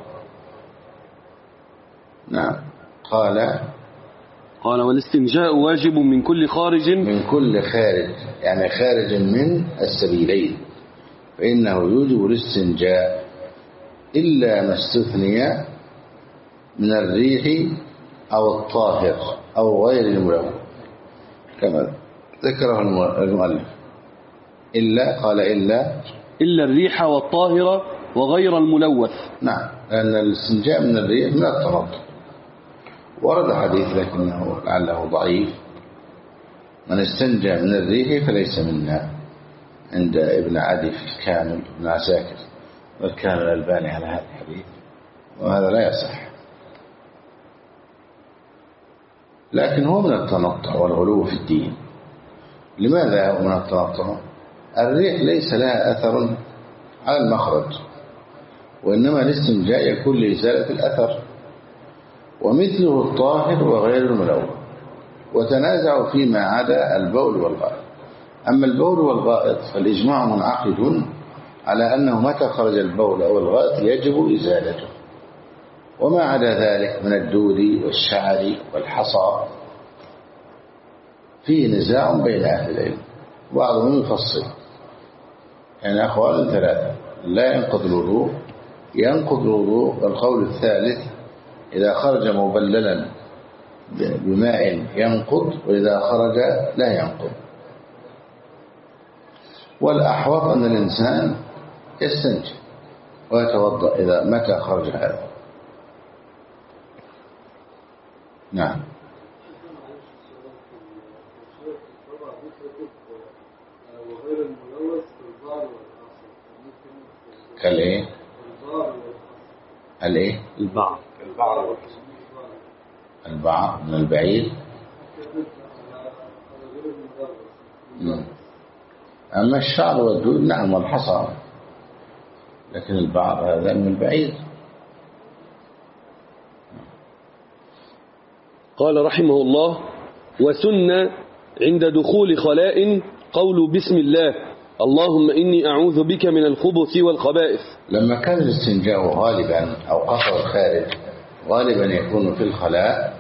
نعم. قال قال والاستنجاء واجب من كل خارج، من كل خارج يعني خارج من السبيلين، فإنه يوجب الاستنجاء إلا ما استثني من الريح أو الطاهر أو غير الملوث كما ذكره المؤلف. إلا قال إلا إلا الريح والطاهر وغير الملوث. نعم، لأن الاستنجاء من الريح من التنطع. ورد حديث لكنه لعله ضعيف: من استنجى من الريح فليس منا، عند ابن عدي في الكامل ابن عساكر، وكان الألباني على هذا الحديث، وهذا لا يصح. لكن هو من التنطع والغلو في الدين. لماذا هو من التنطع؟ الريح ليس لها أثر على المخرج، وإنما الاستنجاء يكون لإزالة الأثر، ومثله الطاهر وغير الملوث. وتنازعوا فيما عدا البول والغائط. أما البول والغائط فالإجماع منعقد على أنه متى خرج البول أو الغائط يجب إزالته، وما عدا ذلك من الدود والشعر والحصى فيه نزاع بين أهل العلم، بعضهم يفصل، يعني أقوال ثلاثة: لا ينقض الوضوء، ينقض الوضوء، القول الثالث إذا خرج مبللا بماء ينقض، وإذا خرج لا ينقض. والأحوط أن الإنسان يستنجي ويتوضأ إذا متى خرج هذا. نعم. كالإيه؟ الإيه؟ البعض البعض من البعيد. أما الشعر والدود نعم والحصى، لكن البعض هذا من البعيد. قال رحمه الله: وسن عند دخول خلاء قول بسم الله اللهم إني أعوذ بك من الخبث والخبائث. لما كان الاستنجاء غالبا أو قطع الخارج غالبا يكون في الخلاء،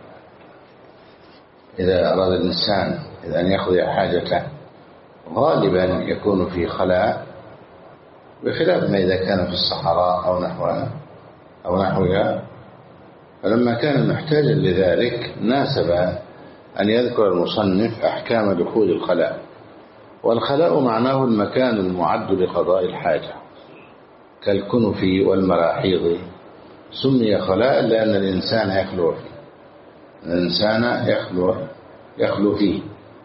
إذا أراد الإنسان إذا أن يقضي حاجته غالبا يكون في خلاء، بخلاف ما إذا كان في الصحراء أو نحوها أو نحوها. فلما كان محتاجا لذلك ناسب أن يذكر المصنف أحكام دخول الخلاء. والخلاء معناه المكان المعد لقضاء الحاجة كالكنف والمراحيض، سمي خلاء لأن الإنسان يخلو فيه الإنسان يخلو, يخلو فيه.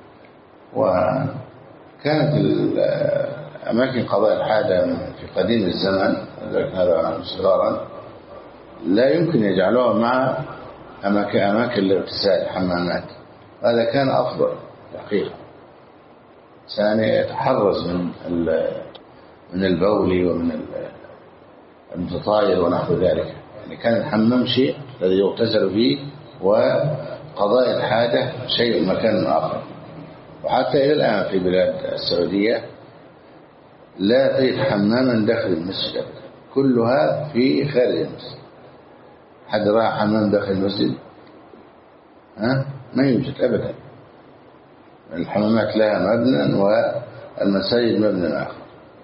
وكانت أماكن قضاء الحاجة في قديم الزمن هذا صغارا لا يمكن يجعلوها مع أماكن, أماكن الاغتسال حمامات، هذا كان أفضل دقيقة. ثانيا يتحرز من من البول ومن المتطاير ونحو ذلك، يعني كان الحمام شيء الذي يغتسل فيه وقضاء الحاجة شيء مكان آخر. وحتى إلى الآن في بلاد السعودية لا تجد حماما داخل المسجد، كلها في خارج المسجد. حد رأى حمام داخل المسجد؟ ها؟ ما يوجد أبدا. الحمامات لها مبنى والمساجد مبنى آخر.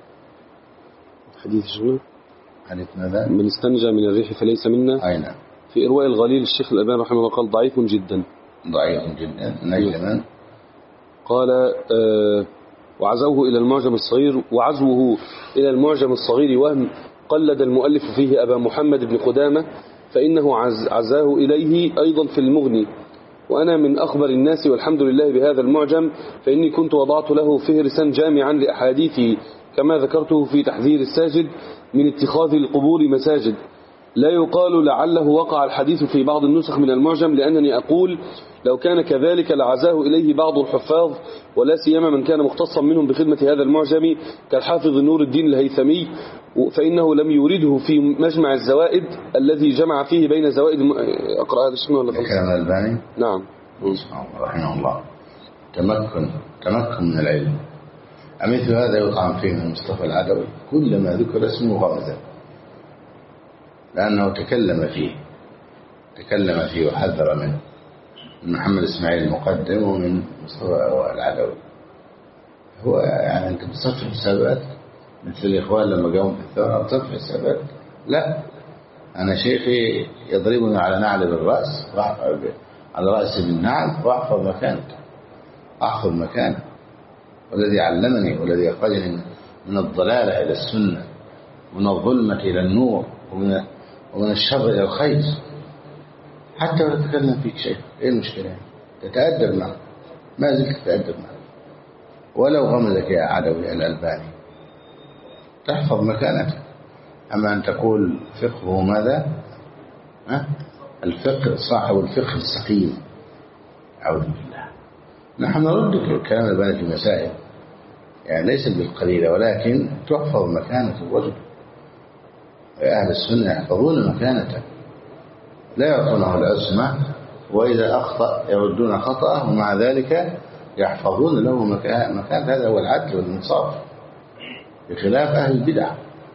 حديث شنو؟ حديث ماذا؟ من استنجى من الريح فليس منا. أي نعم. في إرواء الغليل الشيخ الألباني رحمه الله قال ضعيف جدا. ضعيف جدا. نجما. قال آه وعزوه إلى المعجم الصغير، وعزوه إلى المعجم الصغير وهم قلد المؤلف فيه أبا محمد بن قدامة، فإنه عز عزاه إليه أيضا في المغني. وأنا من أخبر الناس والحمد لله بهذا المعجم، فإني كنت وضعت له فهرسا جامعا لأحاديثه كما ذكرته في تحذير الساجد من اتخاذ القبور مساجد. لا يقال لعله وقع الحديث في بعض النسخ من المعجم، لأنني أقول لو كان كذلك لعزاه إليه بعض الحفاظ، ولا سيما من كان مختصا منهم بخدمة هذا المعجم كالحافظ نور الدين الهيثمي، فإنه لم يورده في مجمع الزوائد الذي جمع فيه بين زوائد الم... أقرأ هذا الشيء ولا خلص؟ كلام الألباني. نعم. رحمه الله. تمكن تمكن من العلم. أمثل هذا يطعن فيه من مصطفى العدوي كلما ذكر اسمه غمزه، لأنه تكلم فيه تكلم فيه وحذر منه، من محمد إسماعيل المقدم ومن مصطفى العدوي. هو يعني أنت بتصفي حسابات مثل الإخوان لما قاموا في الثورة بتصفي حسابات؟ لا، أنا شيخي يضربني على نعل بالرأس على رأسي بالنعل وأحفظ مكانك أحفظ مكانك والذي علمني والذي أخرجني من الضلالة إلى السنة ومن الظلمة إلى النور ومن ومن الشر إلى الخير، حتى ولا تتكلم فيك شيء. إيه المشكلة؟ تتأدب معه، ما زلت تتأدب معه. ولو غمزك يا عدوي الألباني تحفظ مكانتك. أما أن تقول فقهه ماذا؟ ها؟ الفقه صاحب الفقه السقيم، أعوذ بالله. نحن نرد كلام الألباني في مسائل يعني ليس بالقليلة، ولكن تحفظ مكانة الرجل. أهل السنة يحفظون مكانته، لا يعطونه العصمة وإذا أخطأ يردون خطأه، ومع ذلك يحفظون له مكان. هذا هو العدل والإنصاف بخلاف أهل البدع.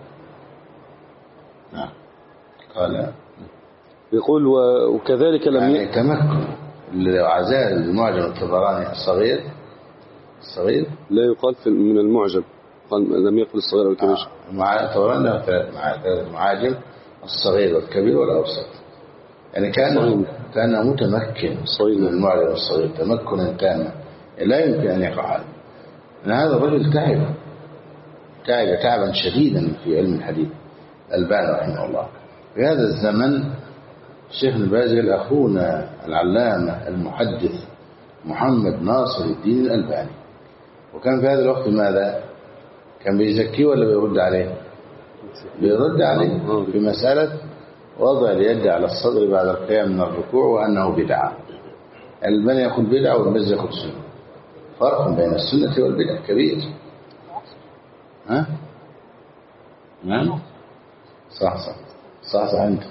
نعم. قال يقول وكذلك لم يعني تمكن العزاء المعجم الطبراني الصغير الصغير لا يقال في من المعجم، قال لم يقل الصغير أو الكبير. آه. مع الطبراني له ثلاث معاجم، الصغير والكبير والأوسط. يعني كان كان متمكن من المعجم الصغير تمكنا تاما لا يمكن أن يقع هذا. هذا الرجل تعب تعب تعبا شديدا في علم الحديث الألباني رحمه الله. في هذا الزمن الشيخ البازل أخونا العلامة المحدث محمد ناصر الدين الألباني، وكان في هذا الوقت ماذا؟ كان بيزكيه ولا بيرد عليه؟ بيرد عليه في مسألة وضع اليد على الصدر بعد القيام من الركوع وأنه بدعة. الألباني يقول بدعة والباز يقول سنة. فرق بين السنة والبدع كبير. ها؟ نعم؟ صح صح صح صح أنت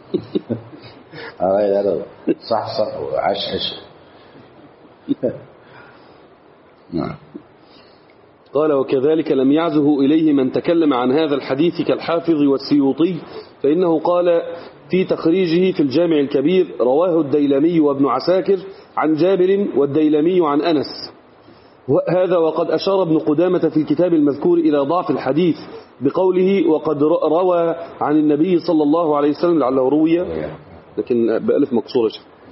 صح صح وعش عش. نعم. قال وكذلك لم يعزه إليه من تكلم عن هذا الحديث كالحافظ والسيوطي، فإنه قال في تخريجه في الجامع الكبير رواه الديلمي وابن عساكر عن جابر والديلمي عن أنس. هذا وقد أشار ابن قدامة في الكتاب المذكور إلى ضعف الحديث بقوله وقد روى عن النبي صلى الله عليه وسلم، لعله روية لكن بألف مقصورة،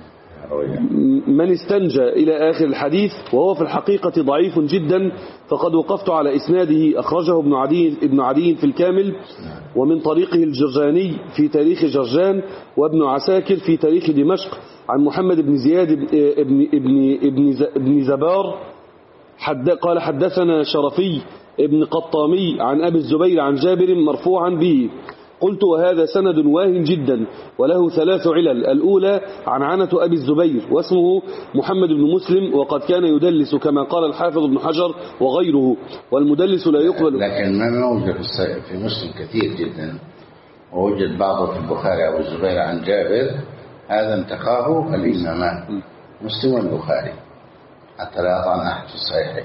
من استنجى إلى آخر الحديث، وهو في الحقيقة ضعيف جدا، فقد وقفت على إسناده. أخرجه ابن عدي, ابن عدي في الكامل، ومن طريقه الجرجاني في تاريخ جرجان، وابن عساكر في تاريخ دمشق عن محمد بن زياد ابن, ابن, ابن, ابن زبار حد قال حدثنا شرفي ابن قطامي عن أبي الزبير عن جابر مرفوعا به. قلت وهذا سند واهن جدا وله ثلاث علل. الأولى عن عنة أبي الزبير واسمه محمد بن مسلم، وقد كان يدلس كما قال الحافظ ابن حجر وغيره، والمدلس لا يقبل. لكن ما موجود في مسلم كثير جدا، ووجد بعضه في البخاري أبو الزبير عن جابر، هذا انتقاه الإمامان مسلم والبخاري حتى لا يطعن أحد في الصحيحين.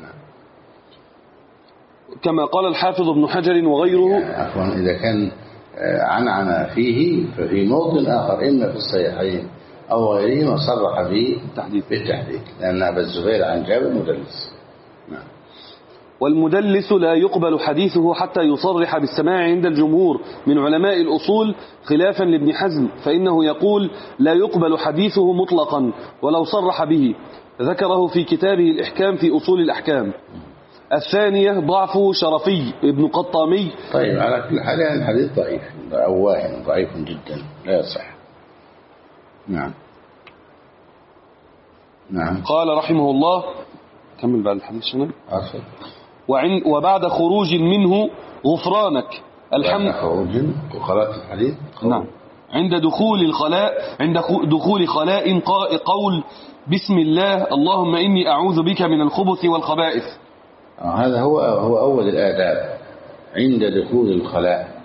كما قال الحافظ ابن حجر وغيره. يعني عفوا إذا كان عنعن فيه ففي موطن آخر إما في الصحيحين أو غيرهما صرح به بالتحديث، لأن أبا الزبير عن جابر مدلس. نعم. والمدلس لا يقبل حديثه حتى يصرح بالسماع عند الجمهور من علماء الأصول، خلافا لابن حزم فإنه يقول لا يقبل حديثه مطلقا ولو صرح به، ذكره في كتابه الإحكام في أصول الأحكام. الثانية ضعف شرفي ابن قطامي. طيب على كل حال الحديث ضعيف أو واهن ضعيف جدا لا يصح. نعم نعم. قال رحمه الله كمل بعد الحديث شنو؟ أصل وعن وبعد خروج منه غفرانك الحمد. بعد خروج وخلاء الحديث. نعم. عند دخول الخلاء عند دخول خلاء قول بسم الله اللهم إني أعوذ بك من الخبث والخبائث. هذا هو هو أول الآداب عند دخول الخلاء،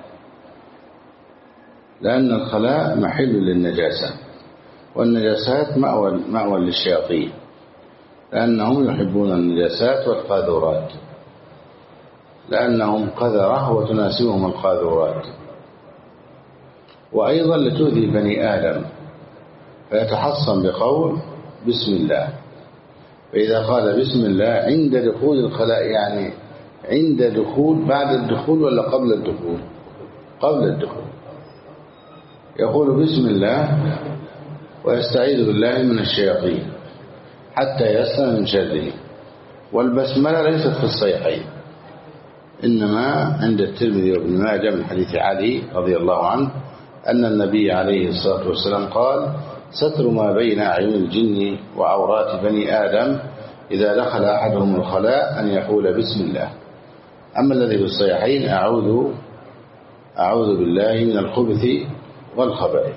لأن الخلاء محل للنجاسة، والنجاسات مأوى مأوى للشياطين، لأنهم يحبون النجاسات والقاذورات، لأنهم قذرة وتناسبهم القاذورات، وأيضا لتؤذي بني آدم، فيتحصن بقول بسم الله. فإذا قال بسم الله عند دخول الخلاء، يعني عند دخول بعد الدخول ولا قبل الدخول؟ قبل الدخول يقول بسم الله ويستعيذ بالله من الشياطين حتى يسلم من شره. والبسملة ليست في الصحيحين، إنما عند الترمذي وابن ماجه من حديث علي رضي الله عنه أن النبي عليه الصلاة والسلام قال ستر ما بين أعين الجن وعورات بني آدم إذا دخل أحدهم الخلاء أن يقول بسم الله. أما الذي في الصحيحين أعوذ أعوذ بالله من الخبث والخبائث.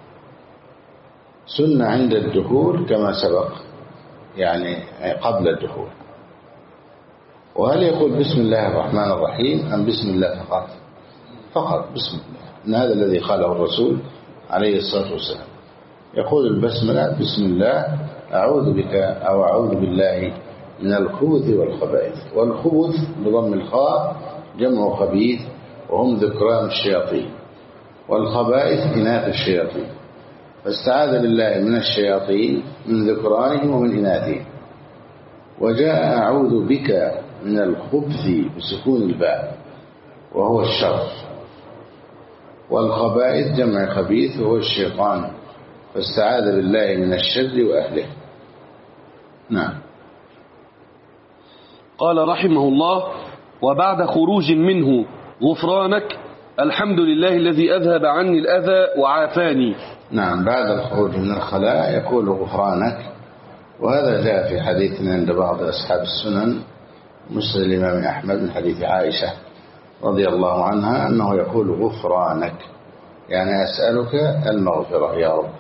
سنة عند الدخول كما سبق، يعني قبل الدخول. وهل يقول بسم الله الرحمن الرحيم أم بسم الله فقط؟ فقط بسم الله، إن هذا الذي قاله الرسول عليه الصلاة والسلام. يقول البسملة بسم الله أعوذ بك أو أعوذ بالله من الخبث والخبائث. والخبث بضم الخاء جمع خبيث وهم ذكران الشياطين، والخبائث إناث الشياطين، فاستعاذ بالله من الشياطين من ذكرانهم ومن إناثهم. وجاء أعوذ بك من الخبث بسكون الباء وهو الشر، والخبائث جمع خبيث وهو الشيطان، فاستعاذ بالله من الشر وأهله. نعم. قال رحمه الله: وبعد خروج منه غفرانك الحمد لله الذي أذهب عني الأذى وعافاني. نعم، بعد الخروج من الخلاء يقول غفرانك، وهذا جاء في حديث عند بعض أصحاب السنن مسند الإمام أحمد من حديث عائشة رضي الله عنها أنه يقول غفرانك، يعني أسألك المغفرة يا رب.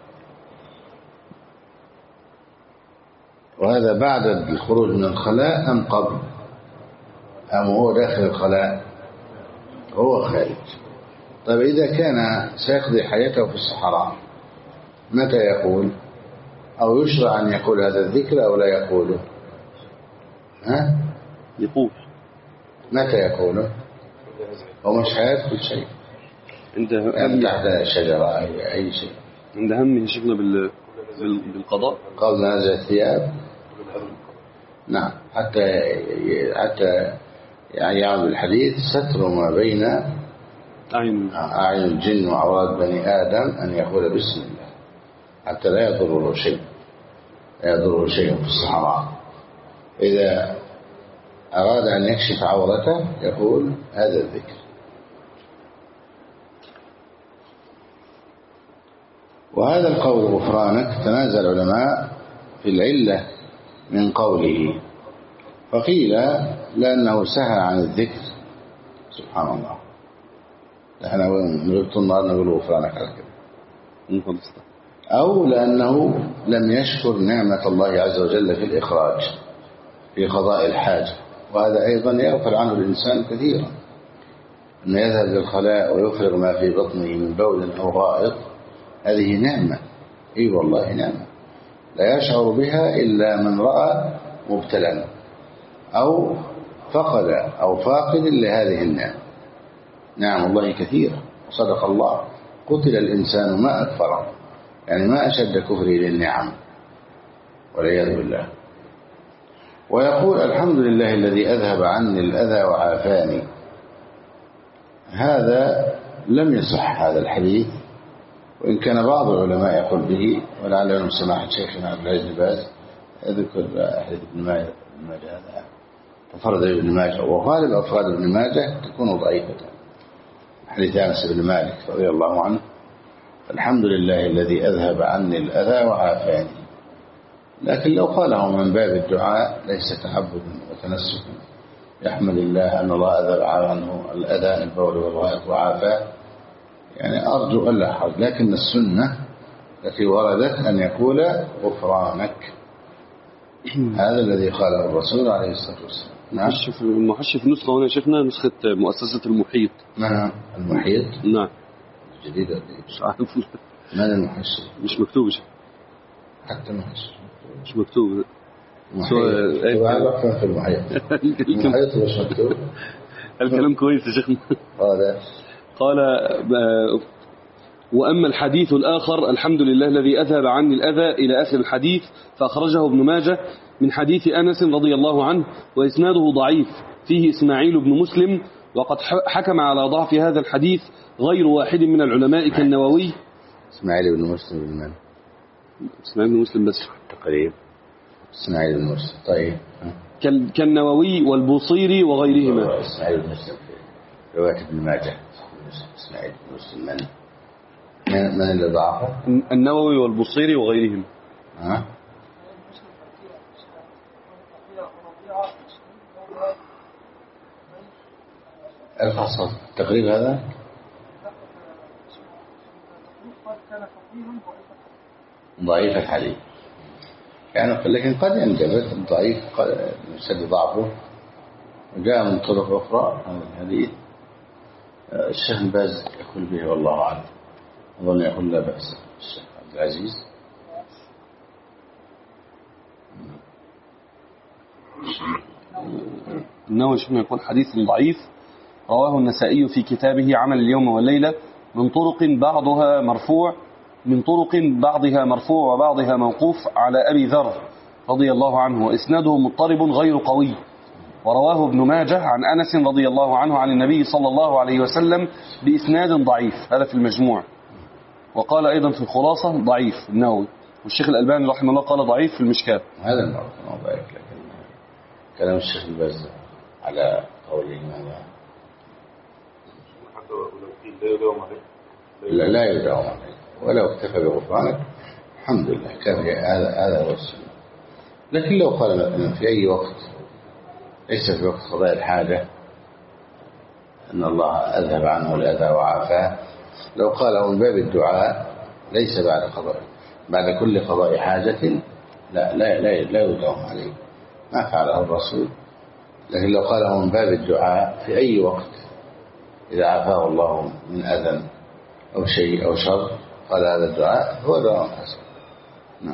وهذا بعد الخروج من الخلاء أم قبل؟ أم هو داخل الخلاء؟ هو خارج. طيب إذا كان سيقضي حياته في الصحراء متى يقول؟ أو يشرع أن يقول هذا الذكر أو لا يقوله؟ ها؟ يقول. متى يقوله؟ هو مش حياة كل شيء، عند يعني تحت شجرة أي, أي شيء، عند همه شغله بال... بالقضاء قبل نزع الثياب. نعم، حتى حتى يعني يعمل الحديث ستر ما بين أعين أعين الجن وعورات بني آدم أن يقول بسم الله حتى لا يضره شيء، لا يضره شيء في الصحراء. إذا أراد أن يكشف عورته يقول هذا الذكر. وهذا القول غفرانك تنازل العلماء في العلة من قوله، فقيل لأنه سهى عن الذكر. سبحان الله، نحن نغبط النار نقول غفرانك على كده. أو لأنه لم يشكر نعمة الله عز وجل في الإخراج في قضاء الحاجة، وهذا أيضا يغفل عنه الإنسان كثيرا، أن يذهب للخلاء ويفرغ ما في بطنه من بول أو غائط، هذه نعمة. أي والله نعمة لا يشعر بها إلا من رأى مبتلا أو فقد أو فاقد لهذه النعمة. نعم الله كثيرة، وصدق الله: قتل الإنسان ما أكفره، يعني ما أشد كفره للنعم والعياذ بالله. ويقول الحمد لله الذي أذهب عني الأذى وعافاني. هذا لم يصح هذا الحديث، وإن كان بعض العلماء يقول به، ولعل من سماحة شيخنا عبد العزيز بن باز يذكر حديث ابن ماجه هذا تفرد ابن ماجه، وغالب أفراد ابن ماجه تكون ضعيفة. حديث أنس بن مالك رضي الله عنه: الحمد لله الذي أذهب عني الأذى وعافاني. لكن لو قاله من باب الدعاء ليس تعبدا وتنسكا، يحمد الله أن الله أذهب عنه الأذى البول والغائط وعافاه، يعني أرجو ألا حرج. لكن السنة التي وردت أن يقول غفرانك، هذا الذي قاله الرسول عليه الصلاة والسلام. نعم. المحشي في نسخة هنا شفنا نسخة مؤسسة المحيط. من المحيط؟ نعم. جديدة. مش عارف. من المحشي؟ مش مكتوب شيء. حتى المحشي مش مكتوب. محيط. وعلى في المحيط. المحيط مش مكتوب. الكلام كويس يا شيخنا. هذا. قال: وأما الحديث الآخر الحمد لله الذي أذهب عني الأذى إلى آخر الحديث، فأخرجه ابن ماجه من حديث أنس رضي الله عنه، وإسناده ضعيف، فيه إسماعيل بن مسلم، وقد حكم على ضعف هذا الحديث غير واحد من العلماء كالنووي. إسماعيل بن مسلم بن من؟ إسماعيل بن مسلم بس تقريب. إسماعيل بن مسلم. طيب. كالنووي والبوصيري وغيرهما. إسماعيل بن مسلم في رواية ابن ماجه. إسماعيل بن مسلم من من, من اللي ضعفه؟ النووي والبوصيري وغيرهم. ها؟ الحصل تقريب هذا ضعيف الحديث يعني، لكن قد ينجبت الضعيف قد يشد ضعفه. وجاء من طرق أخرى هذا الحديث الشيخ باز يقول به والله أعلم، أظن يقول لا بأس. الشيخ عبد العزيز. إنه شبه يكون حديث ضعيف رواه النسائي في كتابه عمل اليوم والليلة من طرق بعضها مرفوع من طرق بعضها مرفوع وبعضها موقوف على أبي ذر رضي الله عنه، وإسناده مضطرب غير قوي. ورواه ابن ماجه عن أنس رضي الله عنه عن النبي صلى الله عليه وسلم بإسناد ضعيف، هذا في المجموع. وقال أيضا في الخلاصة ضعيف النووي، والشيخ الألباني رحمه الله قال ضعيف في المشكاة. هذا الموضوع ضعيف، لكن كلام الشيخ الباز على قوله ماذا؟ لا لا يداوم عليه، ولو اكتفى بغفرانك الحمد لله كافي. هذا هذا هو السنة. لكن لو قال مثلا في أي وقت ليس في وقت قضاء الحاجة أن الله أذهب عنه الأذى وعافاه، لو قاله من باب الدعاء ليس بعد قضاء بعد كل قضاء حاجة لا لا لا, لا يداوم عليه، ما فعله الرسول. لكن لو قاله من باب الدعاء في أي وقت إذا عافاه الله من أذى أو شيء أو شر، قال هذا الدعاء هو دعاء حسن. نعم.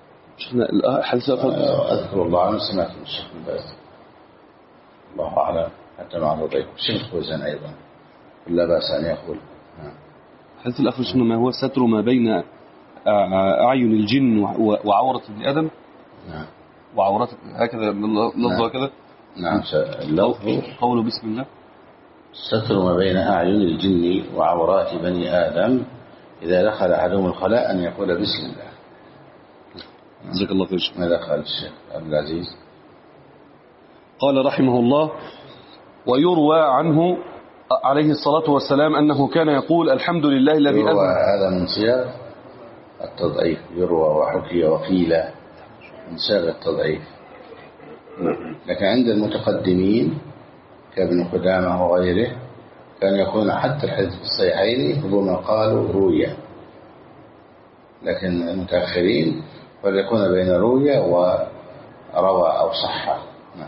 أذكر الله أنا سمعت من الشيخ الباز الله أعلم حتى مع رضيك الشيخ فوزان أيضا لا بأس أن يقول. نعم. حديث الأخ شنو ما هو ستر ما بين أعين الجن وعورة ابن آدم. نعم. وعورة هكذا لفظه كذا. نعم. اللفظ قوله بسم الله ستر ما بين أعين الجن وعورات بني آدم إذا دخل أحدهم الخلاء أن يقول بسم الله. جزاك الله خير. ماذا قال الشيخ عبد العزيز؟ قال رحمه الله: ويروى عنه عليه الصلاة والسلام أنه كان يقول الحمد لله الذي أذهب. هذا من صيغ التضعيف، يروى وحكي وقيل من صيغ التضعيف. لكن عند المتقدمين كابن قدامة وغيره كان يكون حتى الحديث في الصحيحين ربما قالوا روية، لكن المتأخرين فليكون بين روية وروى أو صحة.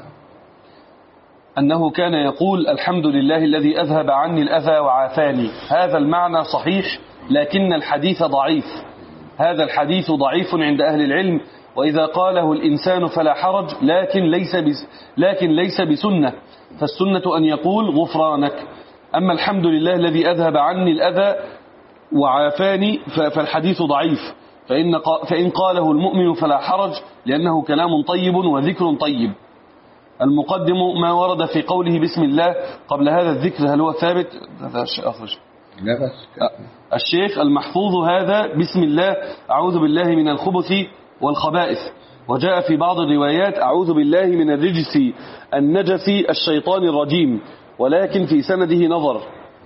أنه كان يقول الحمد لله الذي أذهب عني الأذى وعافاني. هذا المعنى صحيح، لكن الحديث ضعيف. هذا الحديث ضعيف عند أهل العلم، وإذا قاله الإنسان فلا حرج، لكن ليس بس لكن ليس بسنة، فالسنة أن يقول غفرانك. أما الحمد لله الذي أذهب عني الأذى وعافاني فالحديث ضعيف، فإن فإن قاله المؤمن فلا حرج، لأنه كلام طيب وذكر طيب. المقدم ما ورد في قوله بسم الله قبل هذا الذكر هل هو ثابت؟ هذا الشيء أخرج لا بس الشيخ المحفوظ هذا بسم الله أعوذ بالله من الخبث والخبائث. وجاء في بعض الروايات أعوذ بالله من الرجس النجس الشيطان الرجيم، ولكن في سنده نظر.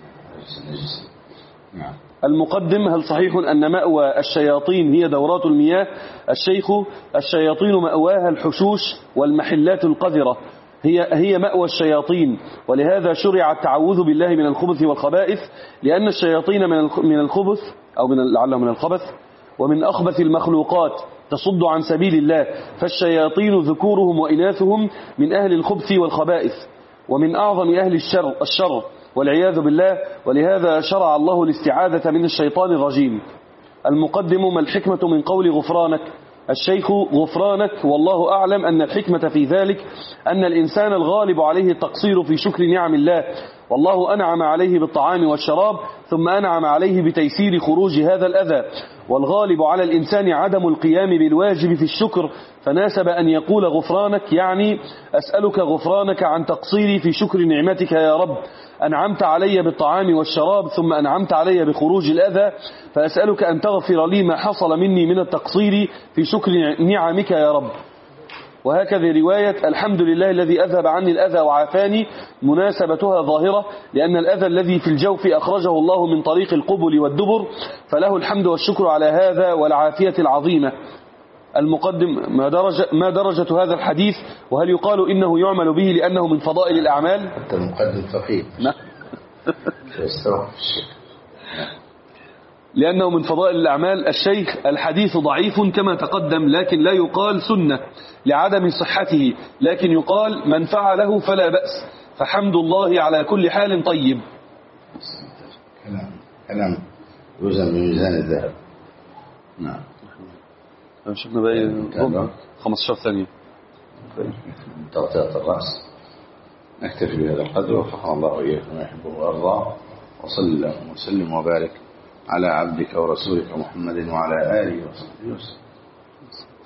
نعم. المقدم هل صحيح أن مأوى الشياطين هي دورات المياه؟ الشيخ الشياطين مأواها الحشوش والمحلات القذرة، هي هي مأوى الشياطين، ولهذا شرع التعوذ بالله من الخبث والخبائث، لأن الشياطين من الخبث أو من لعله من الخبث ومن أخبث المخلوقات تصد عن سبيل الله، فالشياطين ذكورهم وإناثهم من أهل الخبث والخبائث ومن أعظم أهل الشر الشر والعياذ بالله، ولهذا شرع الله الاستعاذة من الشيطان الرجيم. المقدم ما الحكمة من قول غفرانك؟ الشيخ غفرانك والله أعلم أن الحكمة في ذلك أن الإنسان الغالب عليه التقصير في شكر نعم الله، والله أنعم عليه بالطعام والشراب ثم أنعم عليه بتيسير خروج هذا الأذى، والغالب على الإنسان عدم القيام بالواجب في الشكر، فناسب أن يقول غفرانك، يعني أسألك غفرانك عن تقصيري في شكر نعمتك يا رب، أنعمت علي بالطعام والشراب ثم أنعمت علي بخروج الأذى، فأسألك أن تغفر لي ما حصل مني من التقصير في شكر نعمك يا رب. وهكذا رواية الحمد لله الذي أذهب عني الأذى وعافاني مناسبتها ظاهرة، لأن الأذى الذي في الجوف أخرجه الله من طريق القبل والدبر، فله الحمد والشكر على هذا والعافية العظيمة. المقدم ما درجة, ما درجة هذا الحديث، وهل يقال إنه يعمل به لأنه من فضائل الأعمال؟ حتى المقدم فقيه. نعم. لأنه من فضائل الأعمال. الشيخ الحديث ضعيف كما تقدم، لكن لا يقال سنة لعدم صحته، لكن يقال من فعله فلا بأس، فحمد الله على كل حال طيب. كلام كلام يوزن بميزان الذهب. نعم. شفنا باقي خمسة عشر ثانية. تغطية الرأس. نكتفي بهذا القدر وفقنا الله وإياكم ما يحبه ويرضى، وصلى الله وسلم وبارك على عبدك ورسولك محمد وعلى آله وصحبه وسلم.